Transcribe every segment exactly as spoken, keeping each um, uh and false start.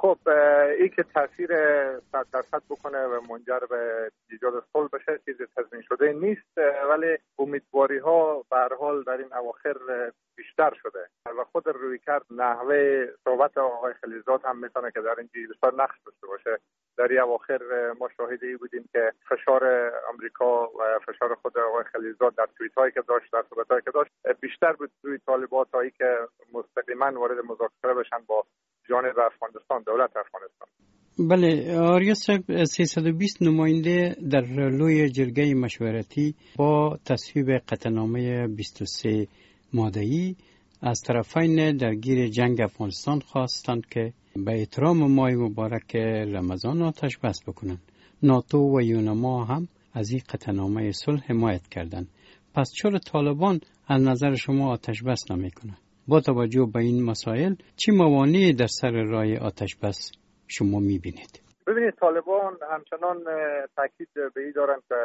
خب این که تاثیر صد درصد بکنه و منجر به ایجاد صلح بشه چیز تضمین شده نیست، ولی امیدواری ها به هر حال در این اواخر بیشتر شده و خود رویکرد نحوه صحبت آقای خلیلزاد هم میتونه که در این بسیار نقش داشته باشه. در این اواخر ما شاهد ای بودیم که فشار آمریکا و فشار خود آقای خلیلزاد در توییت هایی که داشت، در صحبت هایی که داشت بیشتر بود روی طالبان تا ای که مستقیما وارد مذاکره بشن با جانب افغانستان، دولت افغانستان. بله آریا صاحب، سیصد و بیست نماینده در لوی جرگه مشورتی با تصویب قطعنامه بیست و سه ماده‌ای از طرفین درگیر جنگ افغانستان خواستند که به احترام ماه مبارک رمضان آتش بس بکنند. ناتو و یونما هم از این قطعنامه صلح حمایت کردند. پس چرا طالبان از نظر شما آتش بس نمیکنند؟ با توجه به این مسائل چه موانعی در سر راه آتش بس شما میبینید؟ ببینید، طالبان همچنان تاکید به این دارند که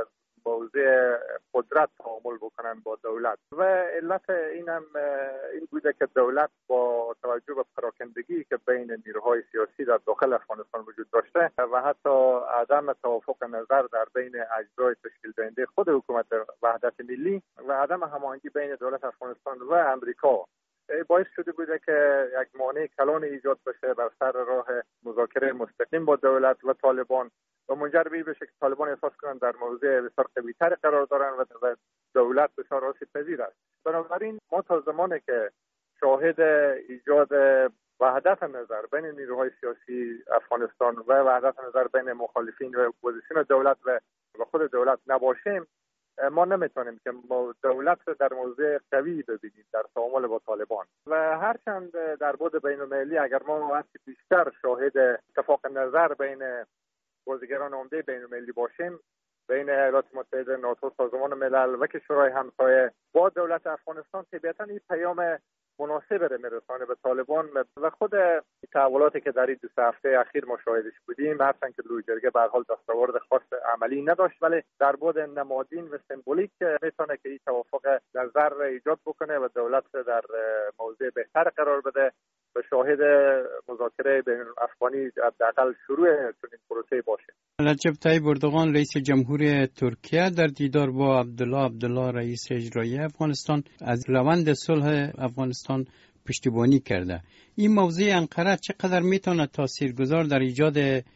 موضوع قدرت تعامل بکنن با دولت و علت این هم این بوده که دولت با توجه به پراکندگی که بین نیروهای سیاسی در داخل افغانستان وجود داشته و حتی عدم توافق نظر در بین اجزای تشکیل دهنده خود حکومت وحدت ملی و عدم هماهنگی بین دولت افغانستان و امریکا باعث شده بوده که یک مانع کلان ایجاد بشه بر سر راه مذاکره مستقیم با دولت و طالبان و منجر به این بشه که طالبان احساس کنند در موضع بسیار قوی‌تر قرار دارن و دولت بسیار آسیب پذیر است. بنابراین ما تا زمانی که شاهد ایجاد وحدت نظر بین نیروهای سیاسی افغانستان و وحدت نظر بین مخالفین و اپوزیسیون دولت و خود دولت نباشیم، ما نمیتونیم که دولت در موضع قوی ببینیم در تعامل با طالبان و هرچند در بعد بین‌المللی اگر ما وقتی بیشتر شاهد اتفاق نظر بین بازیگران عمده بین‌المللی باشیم، بین ایالات متحده، ناتو، سازمان ملل و کشورهای همسایه با دولت افغانستان، طبیعتاً این پیام مناسب رو میرسانه به طالبان و خود تحولاتی که در این دو هفته اخیر مشاهدش بودیم، هرچند که لوی جرگه به هر حال دستاورد خاص عملی نداشت، ولی در بعد نمادین و سمبولیک میتونه که این توافق نظر ایجاد بکنه و دولت در موضع بهتر قرار بده و شاهد مذاکره بین افغانی حداقل شروع چنین پروسه‌ای باشه. رجب طیب اردوغان رئیس جمهوری ترکیه در دیدار با عبدالله عبدالله رئیس اجرایی افغانستان از روند صلح افغانستان پشتیبانی کرده. این موضوع انقره چقدر میتونه تاثیرگذار در ایجاد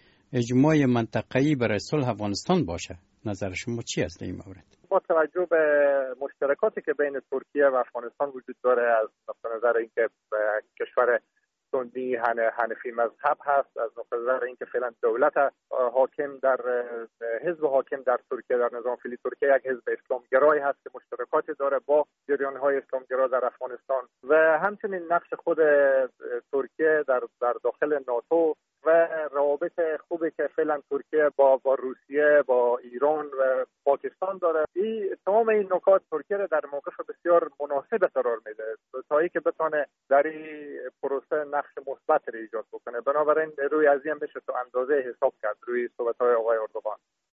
اجماع منطقه‌ای برای صلح افغانستان باشه؟ نظر شما چی است در این مورد؟ با توجه به مشترکاتی که بین ترکیه و افغانستان وجود داره، از نقطه نظر اینکه کشور سنی حنفی مذهب هست، از نقطه نظر اینکه فعلا دولت حاکم در حزب حاکم در ترکیه، در نظام فعلی ترکیه یک حزب اسلامگرایی هست که مشترکاتی داره با جریان‌های اسلامگرا در افغانستان و همچنین نقش خود ترکیه در در داخل ناتو و روابط خوبی که فعلا ترکیه با با روسیه، با ایران و پاکستان داره. این تمام این نکات ترکیه را در موقف بسیار مناسب قرار میده تا اینکه بتونه در این پروسه نقش مثبت را ایجاد بکنه. بنابراین روی از این بشه تو اندازه حساب کرد روی صحبت‌های آقای اردوغان.